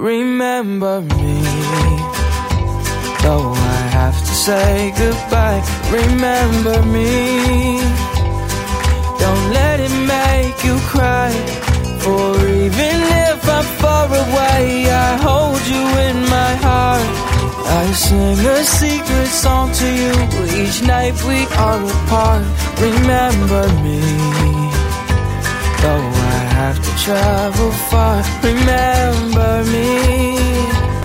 remember me. Though I have to say goodbye, remember me. Don't let it make you cry, for even if I'm far away, I hold you in my heart. I sing a secret song to you each night we are apart. Remember me. Though I have to travel far, remember me.